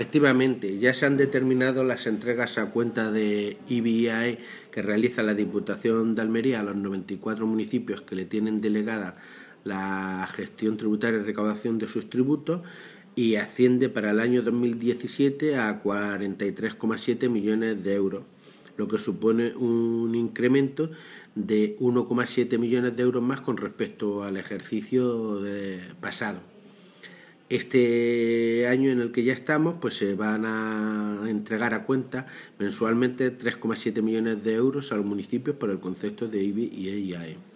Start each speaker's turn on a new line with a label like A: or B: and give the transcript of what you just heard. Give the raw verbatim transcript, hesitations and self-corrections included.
A: Efectivamente, ya se han determinado las entregas a cuenta de I B I A E que realiza la Diputación de Almería a los noventa y cuatro municipios que le tienen delegada la gestión tributaria y recaudación de sus tributos, y asciende para el año dos mil diecisiete a cuarenta y tres coma siete millones de euros, lo que supone un incremento de uno coma siete millones de euros más con respecto al ejercicio de pasado. Este año en el que ya estamos, pues se van a entregar a cuenta mensualmente tres coma siete millones de euros a los municipios por el concepto de I B I A E.